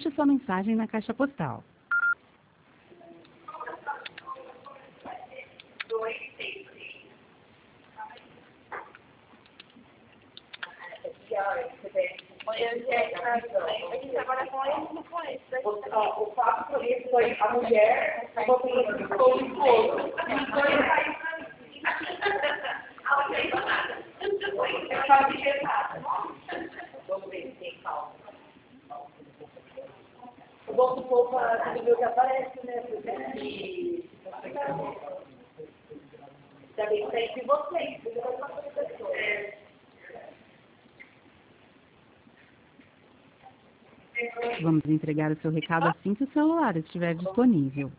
deixe sua mensagem na caixa postal. O fato por isso foi a mulher, foi o esposo. O bom do povo que aparece, né? Também sempre vocês. Vamos entregar o seu recado assim que o celular estiver disponível.